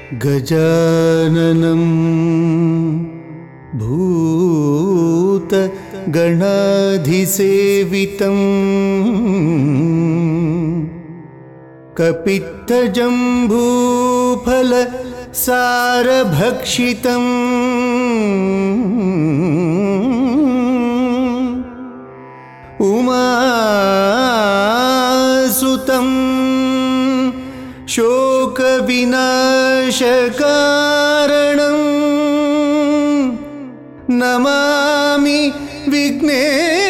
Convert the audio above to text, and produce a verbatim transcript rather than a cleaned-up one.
ಗಜಾನನಂ ಭೂತ ಗಣಾಧಿಸೇವಿತಂ ಕಪಿತ್ತಜಂಬೂಫಲ ಸಾರಭಕ್ಷಿತಂ ಉಮಾಸುತಂ ಶೋಕ ವಿನಾಶಕಾರಣಂ ನಮಾಮಿ ವಿಘ್ನೇಶ್ವರಂ.